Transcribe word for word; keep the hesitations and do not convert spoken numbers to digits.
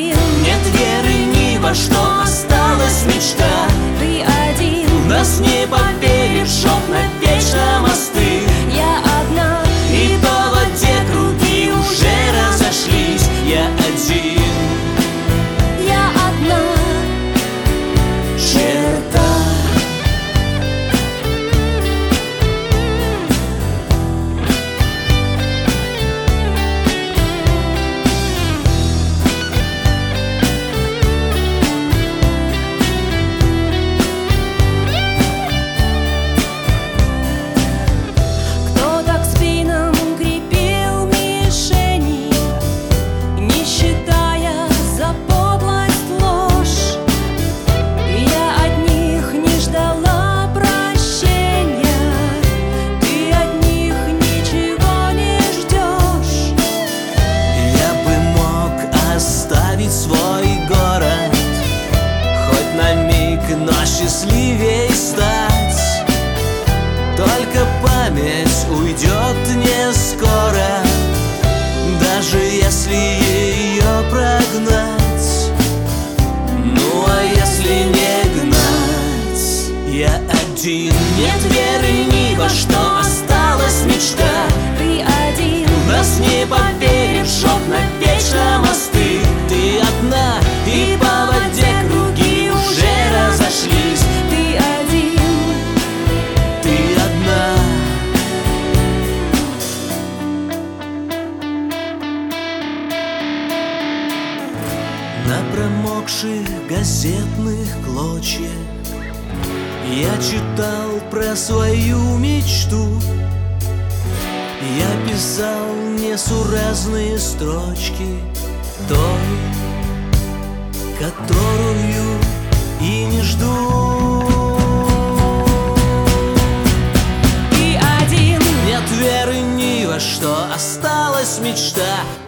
один. Нет веры ни во что, осталась мечта. Ты один. Нас не попережет навечно мосты. Я одна. И по воде круги уже разошлись. Я один. Я одна. Черта. Свой город, хоть на миг, но счастливей стать. Только память уйдет не скоро, даже если ее прогнать. Ну а если не гнать? Я один. Нет веры ни во что, осталась мечта. Ты один. Нас не попережет навечно мосты. Ты одна, и по воде круги уже разошлись. Ты один. Ты одна. На промокших газетных клочьях я читал про свою мечту. Я писал несуразные строчки той, которую и не жду. Ты один. Нет веры ни во что, осталась мечта.